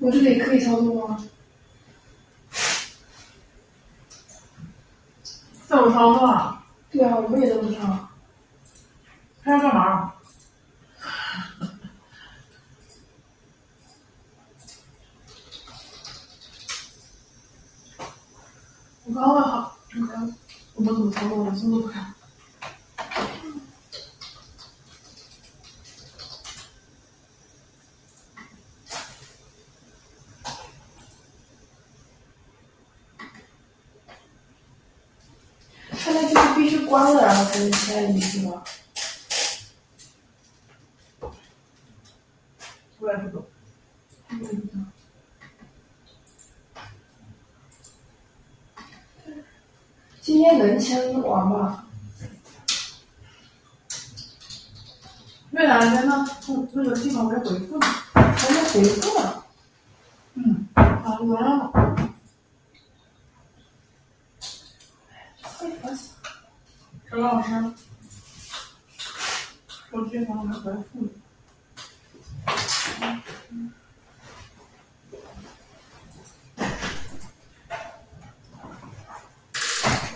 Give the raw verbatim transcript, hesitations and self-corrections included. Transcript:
我这里可以操作吗？ 这有操作啊？ 对啊，我们也这么上。 他要干嘛？我刚问好，我刚我们怎么操作？我什么都不看。 看来就是必须关了，然后才能开进去吧？ 我也不懂。 嗯。今天能签完吗？ 未来在那那个地方没回复呢， 还没回复呢。 嗯，好，完了。 太烦死了。 陈老师，手机怎么没回复呢？